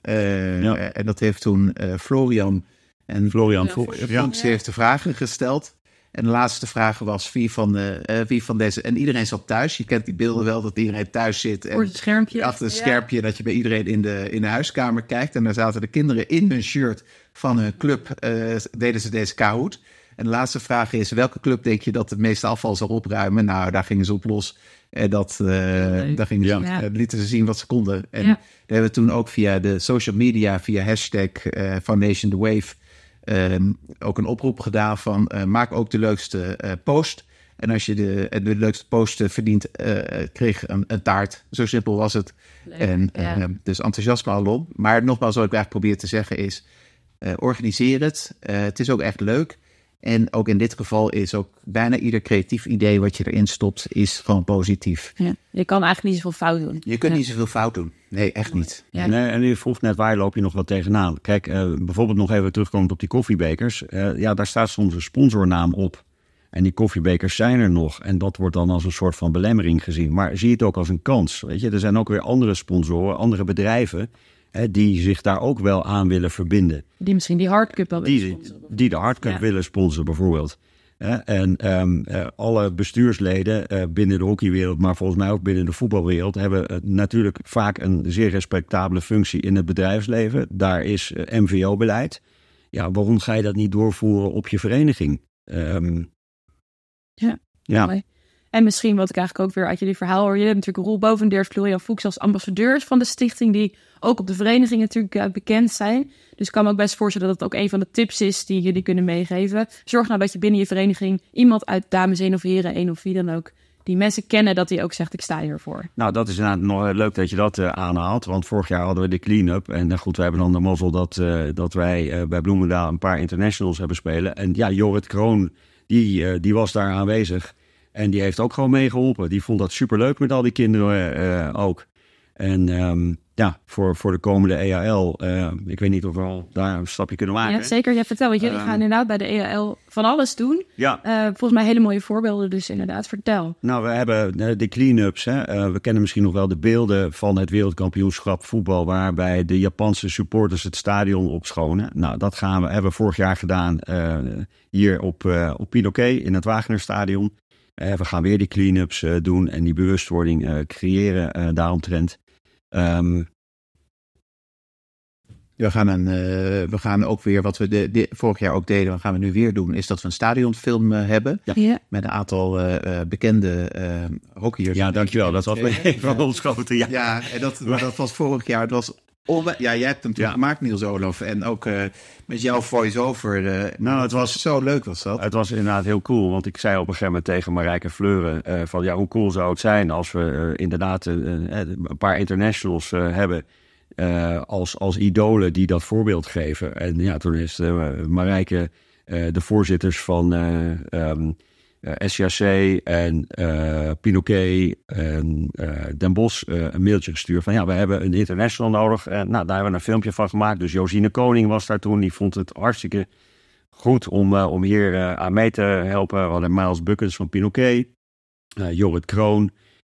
Uh, ja. En dat heeft toen uh, Florian en Florian ja. heeft de vragen gesteld. En de laatste vraag was wie van, uh, wie van deze... En iedereen zat thuis. Je kent die beelden wel, dat iedereen thuis zit. Voor het schermpje. Achter het schermpje, ja. Dat je bij iedereen in de, in de huiskamer kijkt. En daar zaten de kinderen in hun shirt van hun club. Uh, deden ze deze Kahoot. En de laatste vraag is, welke club denk je dat het meeste afval zal opruimen? Nou, daar gingen ze op los. En dat, uh, daar gingen ze, ja. uh, lieten ze zien wat ze konden. En ja. daar hebben we toen ook via de social media, via hashtag uh, Foundation The Wave... Um, ook een oproep gedaan van uh, maak ook de leukste uh, post. En als je de, de leukste post uh, verdient, uh, kreeg een, een taart. Zo simpel was het. Leuk, en, ja. uh, dus enthousiasme alom. Maar nogmaals, wat ik eigenlijk probeer te zeggen is, uh, organiseer het. Uh, het is ook echt leuk. En ook in dit geval is ook bijna ieder creatief idee wat je erin stopt, is gewoon positief. Ja, je kan eigenlijk niet zoveel fout doen. Je kunt ja. niet zoveel fout doen. Nee, echt niet. Ja. Nee, en je vroeg net, waar loop je nog wat tegenaan? Kijk, uh, bijvoorbeeld nog even terugkomend op die koffiebekers. Uh, ja, daar staat soms een sponsornaam op. En die koffiebekers zijn er nog. En dat wordt dan als een soort van belemmering gezien. Maar zie het ook als een kans. Weet je? Er zijn ook weer andere sponsoren, andere bedrijven, hè, die zich daar ook wel aan willen verbinden. Die misschien die hardcup wel willen die, sponsoren. Die de hardcup ja. willen sponsoren bijvoorbeeld. Hè? En um, uh, alle bestuursleden uh, binnen de hockeywereld, maar volgens mij ook binnen de voetbalwereld, hebben uh, natuurlijk vaak een zeer respectabele functie in het bedrijfsleven. Daar is uh, M V O-beleid. Ja, waarom ga je dat niet doorvoeren op je vereniging? Um, ja, ja. Mooi. En misschien wat ik eigenlijk ook weer uit jullie verhaal hoor. Je hebt natuurlijk Roel Bovenders, Florian Fuchs als ambassadeurs van de stichting, die ook op de vereniging natuurlijk uh, bekend zijn. Dus ik kan me ook best voorstellen dat het ook een van de tips is die jullie kunnen meegeven. Zorg nou dat je binnen je vereniging iemand uit dames één of heren één of wie dan ook, die mensen kennen, dat die ook zegt, ik sta hiervoor. Nou, dat is inderdaad nog leuk dat je dat uh, aanhaalt. Want vorig jaar hadden we de clean-up. En uh, goed, wij hebben dan de mazzel dat, uh, dat wij uh, bij Bloemendaal een paar internationals hebben spelen. En ja, Jorrit Kroon, die, uh, die was daar aanwezig. En die heeft ook gewoon meegeholpen. Die vond dat superleuk met al die kinderen uh, ook. En um, ja, voor, voor de komende E A L, uh, ik weet niet of we al daar een stapje kunnen maken. Ja, zeker. Ja, vertel, want jullie um, gaan inderdaad bij de E A L van alles doen. Ja. Uh, volgens mij hele mooie voorbeelden, dus inderdaad, vertel. Nou, we hebben uh, de clean-ups. Hè. Uh, we kennen misschien nog wel de beelden van het wereldkampioenschap voetbal, waarbij de Japanse supporters het stadion opschonen. Nou, dat gaan we, hebben we vorig jaar gedaan uh, hier op, uh, op Pinoquet in het Wagnerstadion. Uh, we gaan weer die clean-ups uh, doen en die bewustwording uh, creëren uh, daaromtrent. Um, we, gaan een, uh, we gaan ook weer, wat we de, de, vorig jaar ook deden, wat gaan we nu weer doen, is dat we een stadionfilm uh, hebben. Ja. Ja. Met een aantal uh, uh, bekende uh, hockeyers. Ja, dankjewel. Dat was me van ons grote. Ja, ja en dat, dat was vorig jaar. Het was Onwe- ja, jij hebt hem toen ja. gemaakt, Niels Olof. En ook uh, met jouw voice-over. Uh, nou, het was zo leuk was dat. Het was inderdaad heel cool. Want ik zei op een gegeven moment tegen Marijke Fleuren Uh, van ja, hoe cool zou het zijn als we uh, inderdaad uh, een paar internationals uh, hebben. Uh, als, als idolen die dat voorbeeld geven. En ja, toen is uh, Marijke uh, de voorzitters van Uh, um, uh, S C A C en uh, Pinoquet en uh, Den Bosch uh, een mailtje gestuurd van ja, we hebben een international nodig. En nou, daar hebben we een filmpje van gemaakt. Dus Josine Koning was daar toen. Die vond het hartstikke goed om, uh, om hier uh, aan mee te helpen. We hadden Miles Buckens van Pinoquet, uh, Jorrit Kroon,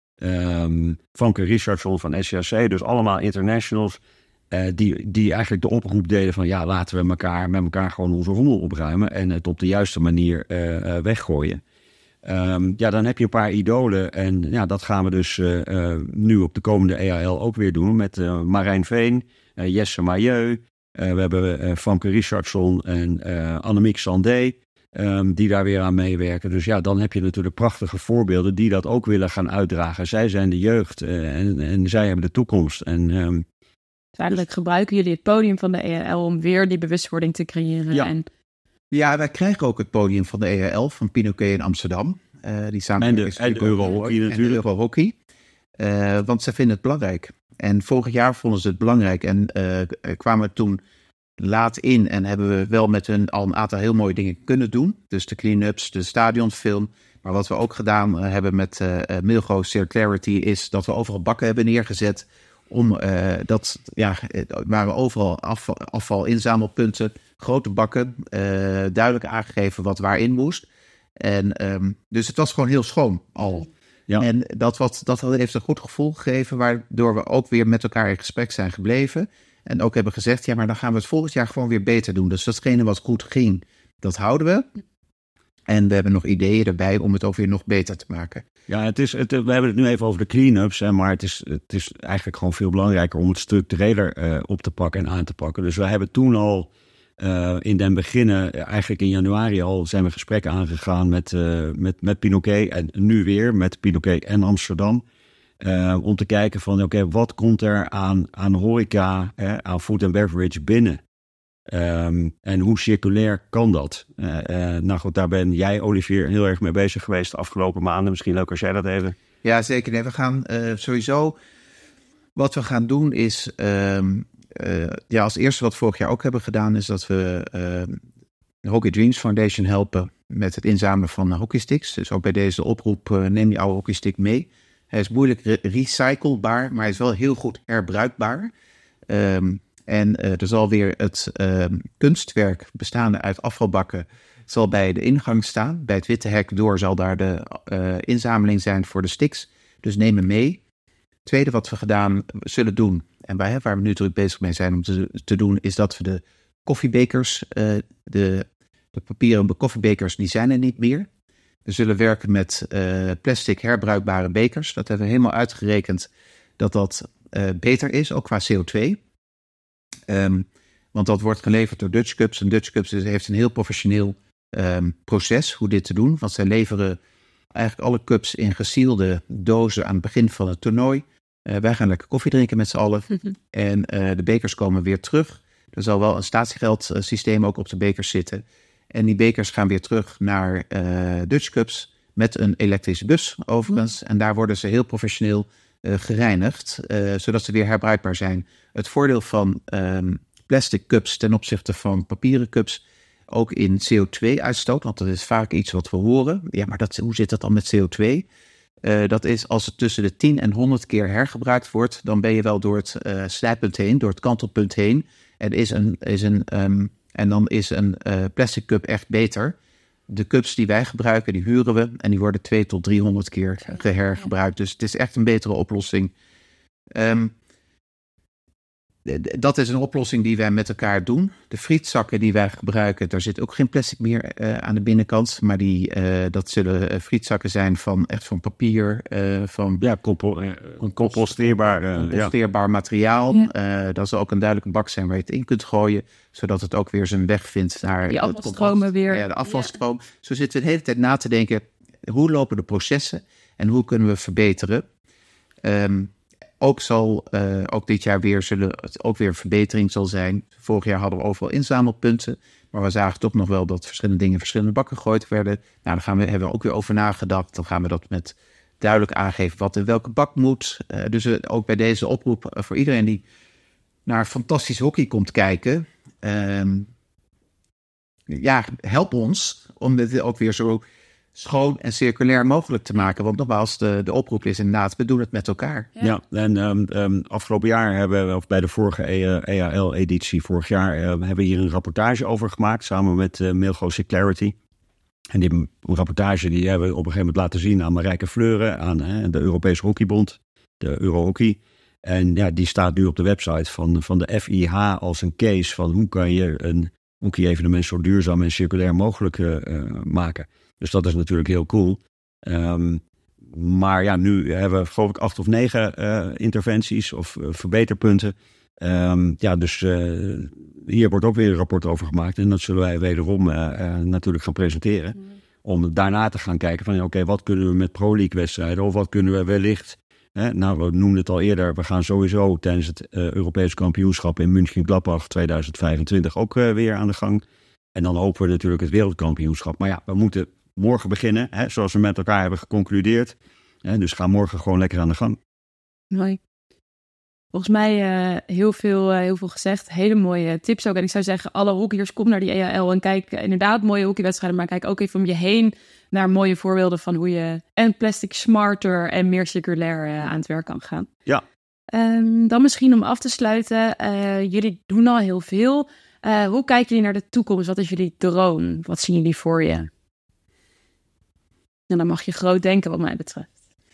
um, Famke Richardson van S C A C. Dus allemaal internationals. Uh, die, die eigenlijk de oproep deden van ja, laten we elkaar, met elkaar gewoon onze rommel opruimen en het op de juiste manier uh, uh, weggooien. Um, ja, dan heb je een paar idolen en ja, dat gaan we dus uh, uh, nu op de komende E A L ook weer doen met uh, Marijn Veen, uh, Jesse Mailleu, uh, we hebben uh, Famke Richardson en uh, Annemiek Sandé um, die daar weer aan meewerken. Dus ja, dan heb je natuurlijk prachtige voorbeelden die dat ook willen gaan uitdragen. Zij zijn de jeugd uh, en, en zij hebben de toekomst en um, uiteindelijk gebruiken jullie het podium van de E A L om weer die bewustwording te creëren. Ja, en... ja wij krijgen ook het podium van de E A L van Pinoquet in Amsterdam. Uh, die samen en de, en de Eurohockey natuurlijk. En de Eurohockey. Uh, want ze vinden het belangrijk. En vorig jaar vonden ze het belangrijk. En uh, kwamen toen laat in en hebben we wel met hun al een aantal heel mooie dingen kunnen doen. Dus de clean-ups, de stadionfilm. Maar wat we ook gedaan uh, hebben met uh, Milgo Circularity is dat we overal bakken hebben neergezet. Om uh, dat, ja, er waren overal afval, afvalinzamelpunten, grote bakken, uh, duidelijk aangegeven wat waarin moest. En um, dus het was gewoon heel schoon al. Ja. En dat, wat, dat heeft een goed gevoel gegeven, waardoor we ook weer met elkaar in gesprek zijn gebleven. En ook hebben gezegd, ja, maar dan gaan we het volgend jaar gewoon weer beter doen. Dus datgene wat goed ging, dat houden we. En we hebben nog ideeën erbij om het ook weer nog beter te maken. Ja, het is, het, we hebben het nu even over de clean-ups, hè, maar het is, het is eigenlijk gewoon veel belangrijker om het structureler uh, op te pakken en aan te pakken. Dus we hebben toen al uh, in den beginnen, eigenlijk in januari al, zijn we gesprekken aangegaan met, uh, met, met Pinoquet en nu weer met Pinoquet en Amsterdam. Uh, om te kijken van, oké, okay, wat komt er aan, aan horeca, hè, aan food and beverage binnen? Um, en hoe circulair kan dat? Uh, uh, nou goed, daar ben jij, Olivier, heel erg mee bezig geweest de afgelopen maanden. Misschien leuk als jij dat even... Ja, zeker. Nee, we gaan uh, sowieso... Wat we gaan doen is... Um, uh, ja, als eerste wat we vorig jaar ook hebben gedaan... is dat we uh, de Hockey Dreams Foundation helpen... met het inzamelen van hockeysticks. Dus ook bij deze oproep uh, neem je oude hockeystick mee. Hij is moeilijk re- recyclebaar, maar hij is wel heel goed herbruikbaar. Um, En uh, er zal weer het uh, kunstwerk bestaande uit afvalbakken zal bij de ingang staan. Bij het witte hek door zal daar de uh, inzameling zijn voor de sticks. Dus neem hem mee. Het tweede wat we gedaan zullen doen, en waar, waar we nu druk bezig mee zijn om te, te doen, is dat we de koffiebekers, uh, de, de papieren koffiebekers, die zijn er niet meer. We zullen werken met uh, plastic herbruikbare bekers. Dat hebben we helemaal uitgerekend dat dat uh, beter is, ook qua C O twee. Um, want dat wordt geleverd door Dutch Cups. En Dutch Cups heeft een heel professioneel um, proces hoe dit te doen. Want zij leveren eigenlijk alle cups in gesielde dozen aan het begin van het toernooi. Uh, wij gaan lekker koffie drinken met z'n allen. Mm-hmm. En uh, de bekers komen weer terug. Er zal wel een statiegeldsysteem ook op de bekers zitten. En die bekers gaan weer terug naar uh, Dutch Cups met een elektrische bus overigens. Mm-hmm. En daar worden ze heel professioneel Uh, gereinigd, uh, zodat ze weer herbruikbaar zijn. Het voordeel van um, plastic cups ten opzichte van papieren cups, ook in C O twee uitstoot, want dat is vaak iets wat we horen. Ja, maar dat, hoe zit dat dan met C O twee? Uh, dat is als het tussen de tien en honderd keer hergebruikt wordt, dan ben je wel door het uh, snijpunt heen, door het kantelpunt heen. En, is een, is een, um, en dan is een uh, plastic cup echt beter. De cups die wij gebruiken, die huren we en die worden twee tot driehonderd keer gehergebruikt. Dus het is echt een betere oplossing. Um, d- dat is een oplossing die wij met elkaar doen. De frietzakken die wij gebruiken, daar zit ook geen plastic meer uh, aan de binnenkant. Maar die, uh, dat zullen uh, frietzakken zijn van echt van papier. Uh, van ja, compo- uh, composteerbaar, uh, composteerbaar ja. materiaal. Ja. Uh, dat zal ook een duidelijke bak zijn waar je het in kunt gooien. Zodat het ook weer zijn weg vindt naar die afvalstromen weer. Ja, de afvalstroom. Ja. Zo zitten we de hele tijd na te denken, hoe lopen de processen en hoe kunnen we verbeteren? Um, ook zal uh, ook dit jaar weer zullen het ook weer een verbetering zal zijn. Vorig jaar hadden we overal inzamelpunten, maar we zagen toch nog wel dat verschillende dingen in verschillende bakken gegooid werden. Nou, daar gaan we, hebben we ook weer over nagedacht. Dan gaan we dat met duidelijk aangeven wat in welke bak moet. Uh, dus uh, ook bij deze oproep uh, voor iedereen die naar fantastisch hockey komt kijken. Um, ja, help ons om dit ook weer zo schoon en circulair mogelijk te maken. Want nogmaals, de, de oproep is inderdaad, we doen het met elkaar. Ja, ja en um, um, afgelopen jaar hebben we, of bij de vorige E A L-editie vorig jaar, uh, hebben we hier een rapportage over gemaakt, samen met uh, Mailgo Circularity. En die rapportage die hebben we op een gegeven moment laten zien aan Marijke Fleuren, aan hè, de Europese Hockeybond, de Eurohockey. En ja, die staat nu op de website van, van de F I H als een case van hoe kan je een hockey-evenement zo duurzaam en circulair mogelijk uh, maken. Dus dat is natuurlijk heel cool. Um, maar ja, nu hebben we geloof ik acht of negen uh, interventies of uh, verbeterpunten. Um, ja, dus uh, hier wordt ook weer een rapport over gemaakt. En dat zullen wij wederom uh, uh, natuurlijk gaan presenteren. Mm. Om daarna te gaan kijken van oké, okay, wat kunnen we met Pro League wedstrijden? Of wat kunnen we wellicht... Hè, nou, we noemden het al eerder. We gaan sowieso tijdens het uh, Europees kampioenschap in München-Gladbach tweeduizend vijfentwintig ook uh, weer aan de gang. En dan hopen we natuurlijk het wereldkampioenschap. Maar ja, we moeten morgen beginnen, hè, zoals we met elkaar hebben geconcludeerd. Hè, dus ga morgen gewoon lekker aan de gang. Mooi. Volgens mij uh, heel, veel, uh, heel veel gezegd. Hele mooie tips ook. En ik zou zeggen, alle hockeyers, kom naar die E A L en kijk uh, inderdaad mooie hockeywedstrijden. Maar kijk ook even om je heen naar mooie voorbeelden van hoe je en plastic smarter en meer circulair uh, aan het werk kan gaan. Ja. Um, dan misschien om af te sluiten. Uh, jullie doen al heel veel. Uh, hoe kijken jullie naar de toekomst? Wat is jullie droom? Wat zien jullie voor je? En dan mag je groot denken wat mij betreft.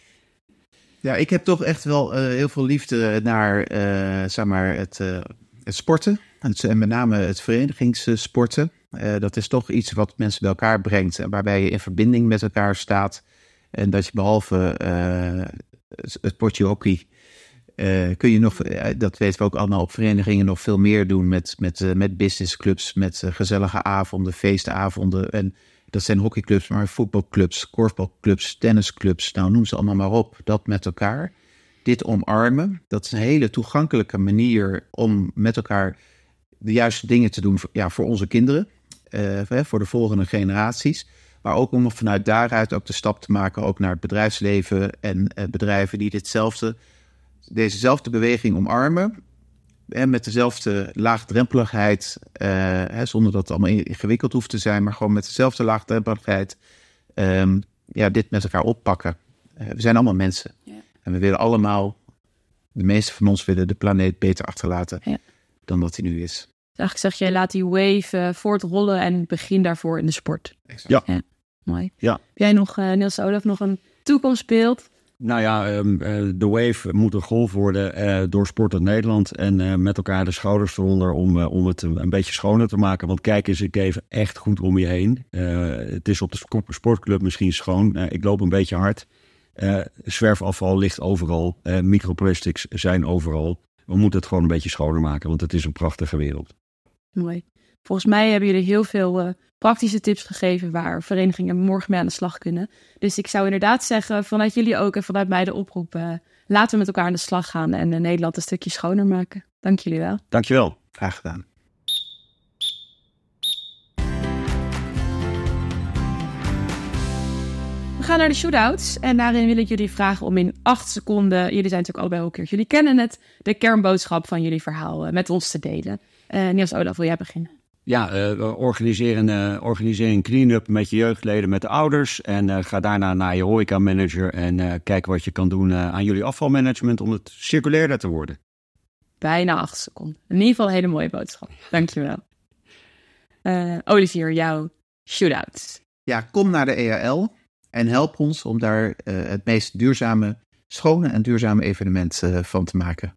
Ja, ik heb toch echt wel uh, heel veel liefde naar uh, zeg maar het, uh, het sporten. Het, en met name het verenigingssporten. Uh, dat is toch iets wat mensen bij elkaar brengt. En waarbij je in verbinding met elkaar staat. En dat je behalve uh, het potje hockey... Uh, kun je nog, uh, dat weten we ook allemaal op verenigingen, nog veel meer doen met, met, uh, met businessclubs, met uh, gezellige avonden, feestavonden. En dat zijn hockeyclubs, maar voetbalclubs, korfbalclubs, tennisclubs, nou noem ze allemaal maar op. Dat met elkaar. Dit omarmen, dat is een hele toegankelijke manier om met elkaar de juiste dingen te doen voor, ja, voor onze kinderen, uh, voor de volgende generaties. Maar ook om vanuit daaruit ook de stap te maken, ook naar het bedrijfsleven en uh, bedrijven die ditzelfde... dezezelfde beweging omarmen. En met dezelfde laagdrempeligheid. Uh, hè, zonder dat het allemaal ingewikkeld hoeft te zijn. Maar gewoon met dezelfde laagdrempeligheid. Um, ja, dit met elkaar oppakken. Uh, we zijn allemaal mensen. Ja. En we willen allemaal. De meeste van ons willen de planeet beter achterlaten. Ja. Dan dat hij nu is. Dus eigenlijk zeg je, laat die wave uh, voortrollen. En begin daarvoor in de sport. Exact. Ja. ja. Mooi. Ja. Heb jij nog, uh, Niels Olaf, nog een toekomstbeeld? Nou ja, um, uh, de wave moet een golf worden uh, door Sportend Nederland. En uh, met elkaar de schouders eronder om, uh, om het een beetje schoner te maken. Want kijk eens ik even echt goed om je heen. Uh, het is op de sportclub misschien schoon. Uh, ik loop een beetje hard. Uh, zwerfafval ligt overal. Uh, microplastics zijn overal. We moeten het gewoon een beetje schoner maken, want het is een prachtige wereld. Mooi. Volgens mij hebben jullie heel veel uh, praktische tips gegeven waar verenigingen morgen mee aan de slag kunnen. Dus ik zou inderdaad zeggen, vanuit jullie ook en vanuit mij de oproep, uh, laten we met elkaar aan de slag gaan en uh, Nederland een stukje schoner maken. Dank jullie wel. Dank je wel. Graag gedaan. We gaan naar de shootouts en daarin wil ik jullie vragen om in acht seconden, jullie zijn natuurlijk allebei hockeyers, jullie kennen het, de kernboodschap van jullie verhaal uh, met ons te delen. Uh, Niels Olaf, wil jij beginnen? Ja, uh, organiseer een, uh, organiseer een clean-up met je jeugdleden, met de ouders. En uh, ga daarna naar je horeca-manager en uh, kijk wat je kan doen uh, aan jullie afvalmanagement om het circulairder te worden. Bijna acht seconden. In ieder geval een hele mooie boodschap. Dankjewel. Uh, Olivier, jouw shootouts. Ja, kom naar de E A L en help ons om daar uh, het meest duurzame, schone en duurzame evenement uh, van te maken.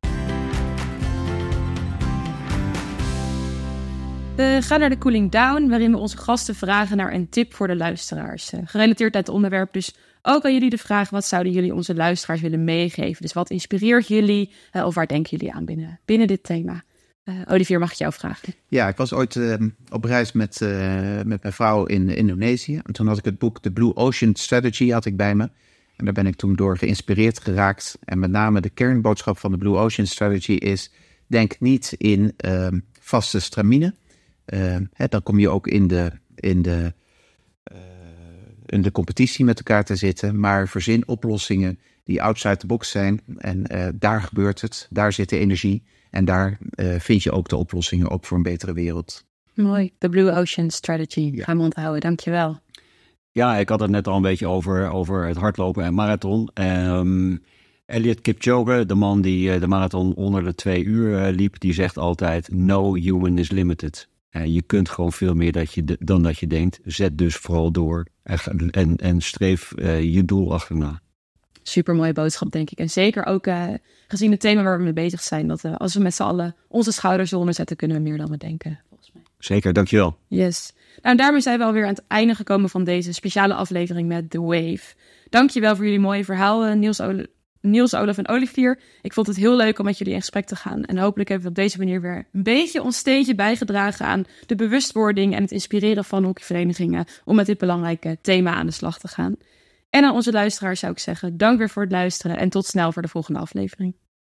We gaan naar de cooling down, waarin we onze gasten vragen naar een tip voor de luisteraars. Uh, gerelateerd aan het onderwerp, dus ook aan jullie de vraag, wat zouden jullie onze luisteraars willen meegeven? Dus wat inspireert jullie uh, of waar denken jullie aan binnen, binnen dit thema? Uh, Olivier, mag ik jou vragen? Ja, ik was ooit uh, op reis met, uh, met mijn vrouw in Indonesië. En toen had ik het boek The Blue Ocean Strategy had ik bij me. En daar ben ik toen door geïnspireerd geraakt. En met name de kernboodschap van de Blue Ocean Strategy is, denk niet in uh, vaste stramine. Uh, hè, dan kom je ook in de, in, de, uh, in de competitie met elkaar te zitten. Maar verzin oplossingen die outside the box zijn. En uh, daar gebeurt het, daar zit de energie. En daar uh, vind je ook de oplossingen ook voor een betere wereld. Mooi, de Blue Ocean Strategy. Ja. Gaan we onthouden, dankjewel. Ja, ik had het net al een beetje over, over het hardlopen en marathon. Um, Eliud Kipchoge, de man die de marathon onder de twee uur uh, liep, die zegt altijd: no human is limited. Uh, je kunt gewoon veel meer dat je de, dan dat je denkt. Zet dus vooral door en, en, en streef uh, je doel achterna. Super mooie boodschap, denk ik. En zeker ook uh, gezien het thema waar we mee bezig zijn, dat uh, als we met z'n allen onze schouders eronder zetten, kunnen we meer dan we denken, volgens mij. Zeker, dankjewel. Yes. Nou, en daarmee zijn we alweer aan het einde gekomen van deze speciale aflevering met The Wave. Dankjewel voor jullie mooie verhalen, Niels, Ole- Niels, Olaf en Olivier. Ik vond het heel leuk om met jullie in gesprek te gaan. En hopelijk hebben we op deze manier weer een beetje ons steentje bijgedragen aan de bewustwording en het inspireren van hockeyverenigingen om met dit belangrijke thema aan de slag te gaan. En aan onze luisteraars zou ik zeggen, dank weer voor het luisteren en tot snel voor de volgende aflevering.